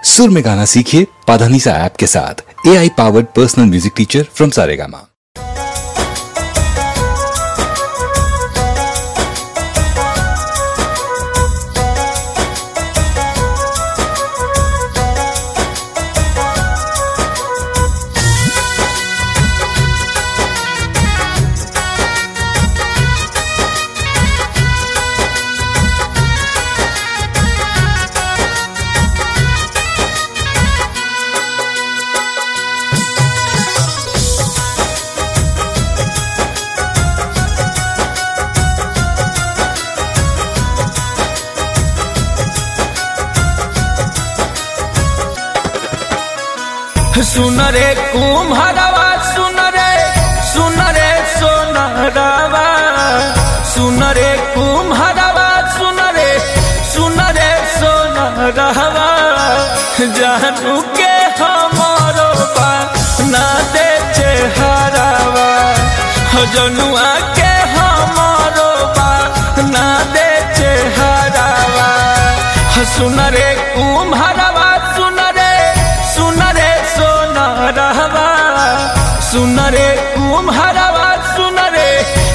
सुर में गाना सीखिए पाधानीसा ऐप के साथ। AI powered personal music teacher from Saregama. सुन रे कुम्हारवा सुन रे सोनरवा सुन रे कुम्हारवा सुन रे सोनरवा जानू के हमारो ना दे चेहरावा जनुआ के हमारो ना दे चेहरावा सुन रे कुम्हारवा सुन रे सोनरवा सुन रे कुम्हारवा सुन रे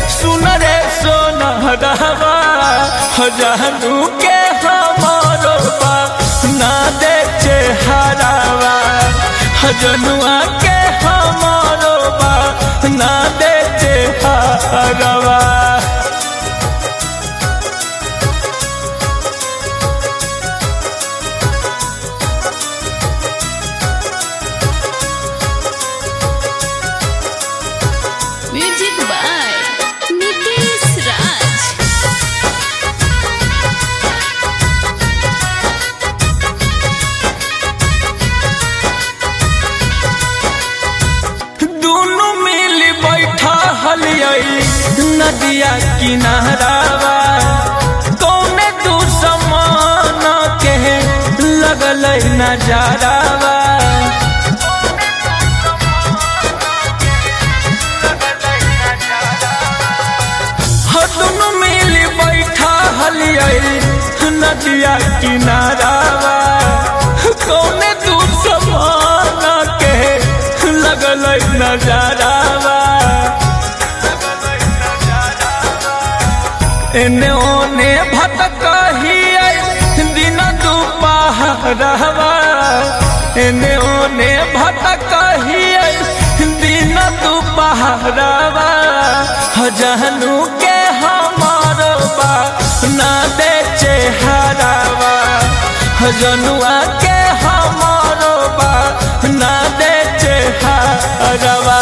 सोनरवा जानू के हमारो ना दे चेहरावा जनुआ के हमारो ना दे चेहरावा। Music by Nitesh Raj. दोनों मिल बैठा हलियई नदिया किनारावा कौने दुश्मन के लगल नजारावा दोनों मिल बैठा हलियई नदिया किनारावा कौने दुश्मन के लगल नजारावा एने ओने भटकही दिन दुपहरवा एने ओने भटकही दिन दुपहरवा जानू के हमारो ना दे चेहरावा जनुआ के हमारो ना दे चेहरावा।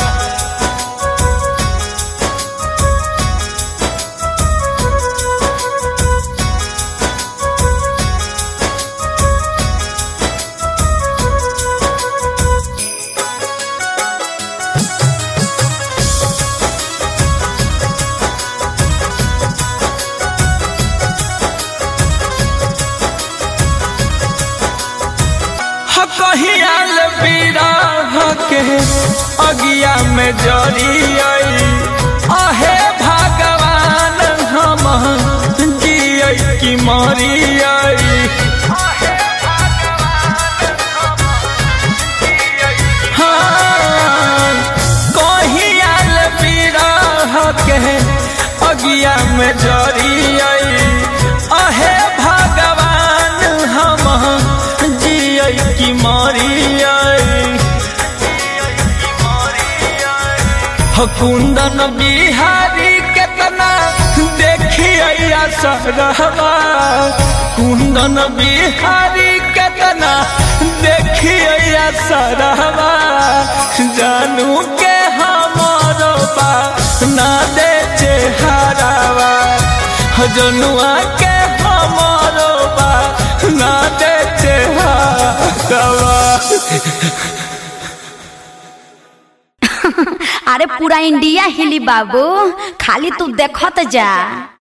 कहियाल बिरह के अगिया में जरियई आहे भगवान हम जियई की मरियई हाँ कहियाल बिरह के अगिया में जरियई आहे भगवान हम की मरियई कुंदन बिहारी केतना देखिए सरहवा कुंदन बिहारी केतना देखिए सरहवा जानू के हमारो ना दे चेहरावा जनुआ के हमारो ना दे चेहरावा। अरे पूरा इंडिया हिली बाबू, खाली तू देखत जा।